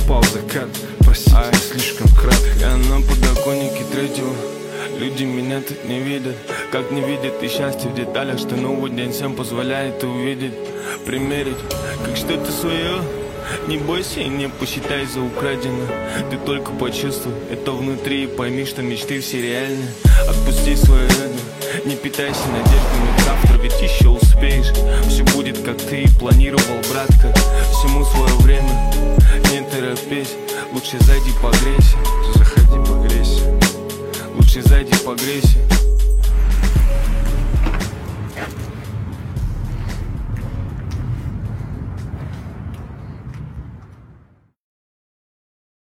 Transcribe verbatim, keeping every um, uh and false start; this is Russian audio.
упал закат. Простите, Ай. слишком кратко. Я на подоконнике третьего. Люди меня тут не видят, как не видят и счастье в деталях, что новый день всем позволяет увидеть, примерить, как что-то свое. Не бойся и не посчитай за украдено. Ты только почувствуй это внутри и пойми, что мечты все реальны. Отпусти свое эго, не питайся надеждами завтра, ведь еще успеешь. Все будет, как ты и планировал, братка. Всему свое время, не торопись. Лучше зайди погрейся. Заходи, погрейся. Лучше зайди погрейся.